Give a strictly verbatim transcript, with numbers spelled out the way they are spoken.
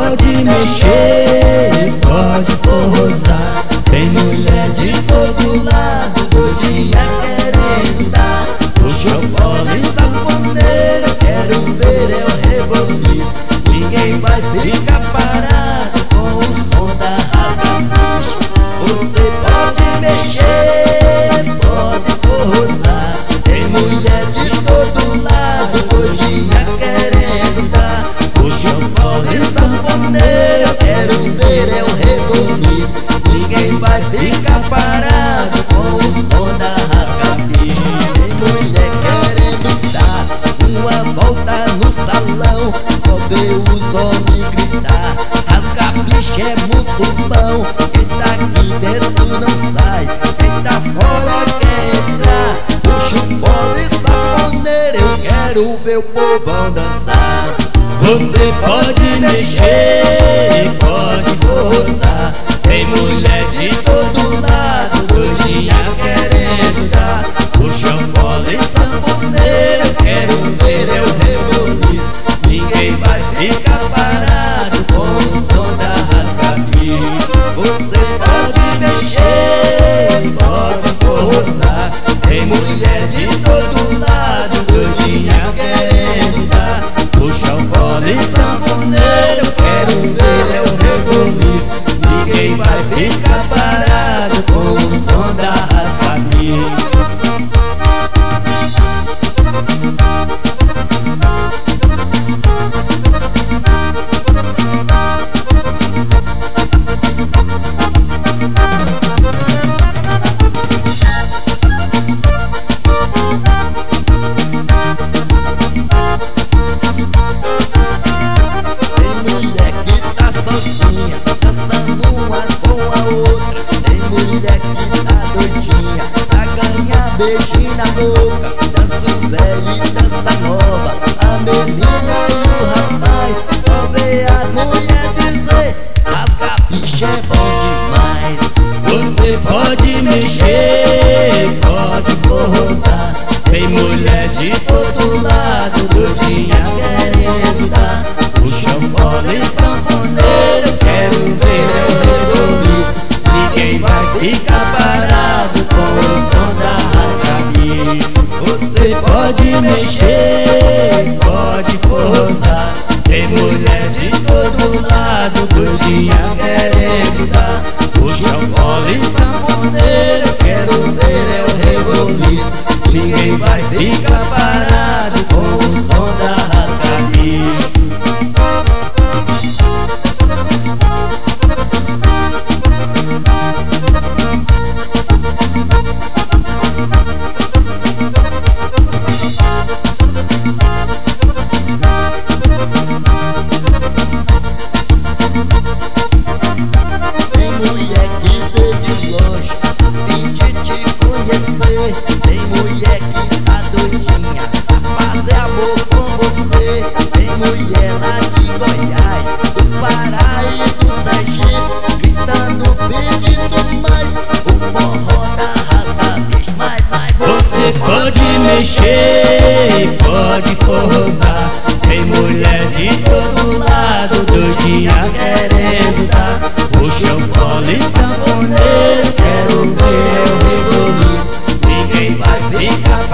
pode mexer, pode forrosar. Tem mulher de todo lado, doidinha querendo dar. O chofole sanfoneiro, quero ver é o reboliço. Ninguém vai ficar parado com o som da rasga-bicho. Você pode mexer, pode forrosar. Tem mulher de todo lado, doidinha querendo dar. O chofole sanfoneiro, quero ver é o reboliço. Ninguém vai ficar parado com o som da rasga-bicho. Tem mulher querendo dar uma volta no salão, só vê os homens gritar. Rasga-bicho é muito bom, quem tá aqui dentro não sai, quem tá fora quer entrar. O chofole sanfoneiro, eu quero ver o povão dançar. Você pode mexer, pode forçar. Tem mulher de todo lado, doidinha querendo dar. O chofole sanfoneiro, quero ver é o reboliço. Ninguém vai ficar parado com o som da rasga-bicho. Você pode mexer, pode forçar. Tem mulher de todo lado, doidinha querendo dar. O chofole sanfoneiro, quero ver é o reboliço. Ninguém vai ficar parado com o som da rasga-bicho. Beijinho na boca, dança o velho e dança nova. A menina e o rapaz, só vê as mulheres dizer: rasga-bicho é bom demais. Você pode mexer, pode forçar. Tem mulher de todo lado, doidinha querendo dar. O chofole sanfoneiro, quero ver é o reboliço. Ninguém vai ficar parado com o som da rasga-bicho. Você pode mexer, pode forçar. Tem mulher de todo lado, doidinha querendo dar. O chofole sanfoneiro, quero ver é o reboliço. Ninguém vai ficar parado com o som da rasga-bicho. Tem mulher que tá doidinha pra fazer amor com você. Tem mulher lá de Goiás, do Pará e do Sergipe, gritando, pedindo mais o forró da rasga-bicho. Mas, mas você pode mexer, pode forçar. Tem mulher de todo lado, doidinha querendo dar. O chofole sanfoneiro, quero ver é o reboliço. Ninguém vai ficar